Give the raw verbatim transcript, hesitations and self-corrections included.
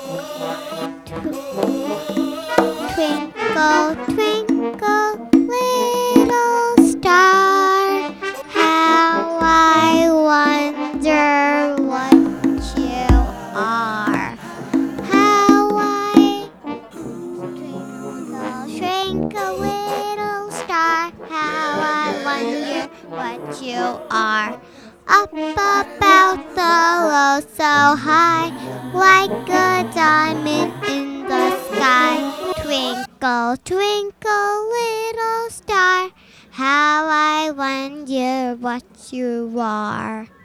Twinkle, twinkle, little star, how I wonder what you are. How I twinkle, twinkle, little star, how I wonder what you are. Up about the low so high, like a diamond in the sky. Twinkle, twinkle, little star, how I wonder what you are.